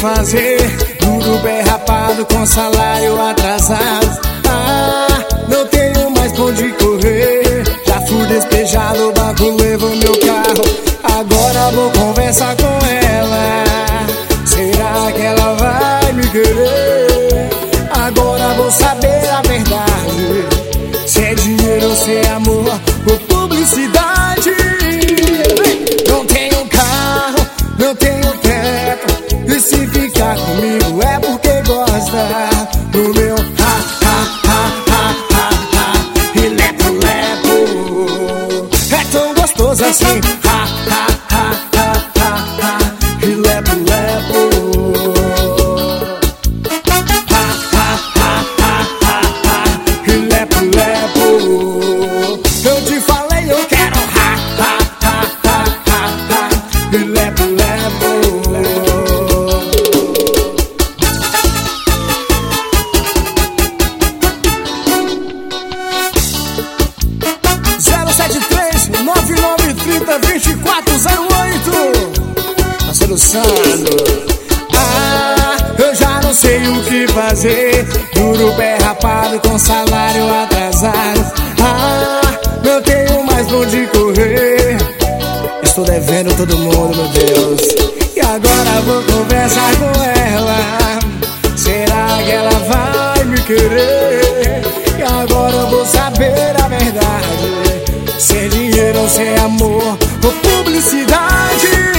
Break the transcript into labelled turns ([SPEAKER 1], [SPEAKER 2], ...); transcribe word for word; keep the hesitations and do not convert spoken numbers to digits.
[SPEAKER 1] fazer? Duro bem rapado com salário atrasado. Ah, não tenho mais pra onde correr. Já fui despejado, o banco levou meu carro. Agora vou conversar com ela. Será que ela vai me querer? Agora vou saber a verdade. Se é dinheiro ou se é amor ou publicidade. Não tenho carro, não tenho teto. E se ficar comigo é porque gosta do meu ha, ha, ha, ha, ha, ha. E lepo, lepo. É tão gostoso assim. Ha, ha, ha, ha, ha, ha. E lepo, lepo. Ha, ha, ha, ha, ha, ha. E lepo, lepo. Eu te falei, eu quero ha, ha, ha, ha, ha, ha. E lepo, lepo. zero sete três nove nove três zero dois quatro zero oito. Parceiro Sandro. Ah, eu já não sei o que fazer. Duro pé rapado com salário atrasado. Ah, não tenho mais pra onde correr. Estou devendo todo mundo, meu Deus. E agora vou conversar com ela. Será que ela vai me querer? E agora eu vou saber a verdade. Se é dinheiro ou se é amor ou publicidade.